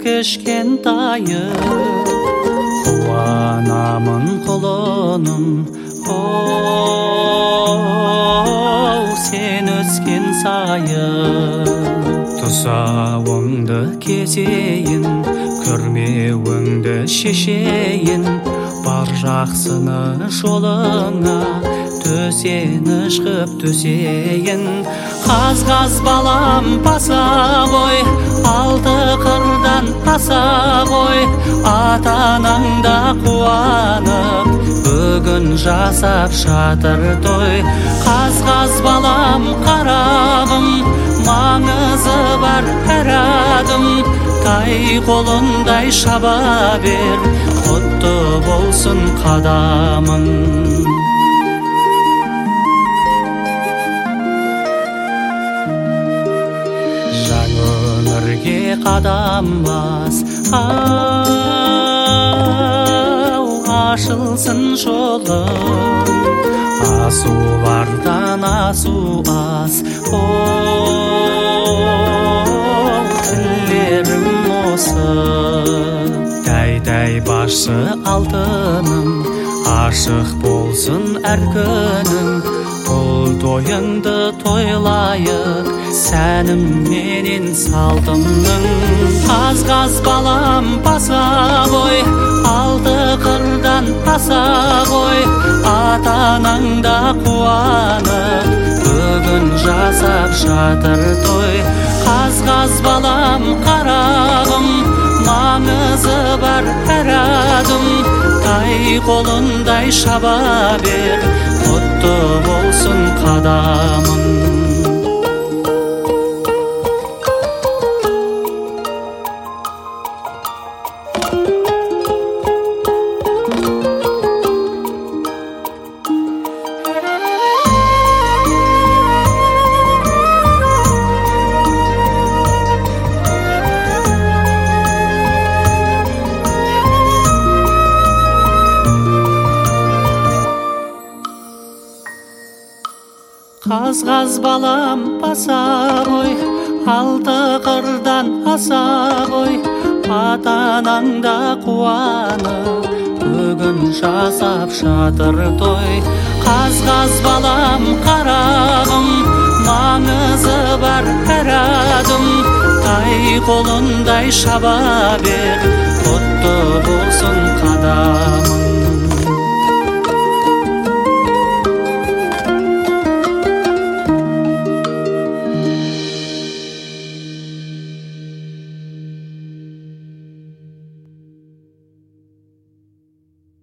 кішкентайы қуанамын құлыным сен өскен сайын тұсауыңды кесейін күрмеуіңді шешейін бар жақсыны жолыңа төсеніш қып төсейін қаз балам баса ғой алты қырдан аса ғой ата-анаң да қуанып бүгін жасап жатыр той қаз балам қарағым маңызы бар әр адым тай қолындай шаба бер құтты болсын қадамың жаңа өмірге қадам бас ашылсын жолың асулардан асу ас тілерім осы тәй басшы алтыным ашық болсын әр күнің бұл тойыңды тойлайық сәнім менен салтымның қаз балам баса ғой алты қырдан аса ғой ата-анаң да қуанып бүгін жасап жатыр той қаз балам қарағым маңызы бар әр адым тай қолындай шаба бер құтты болсын қадамың қаз балам баса ғой алты қырдан аса ғой ата-анаң да қуанып бүгін жасап жатыр той қаз балам қарағым маңызы бар әр адым тай қолындай шаба бер құтты болсын қадамың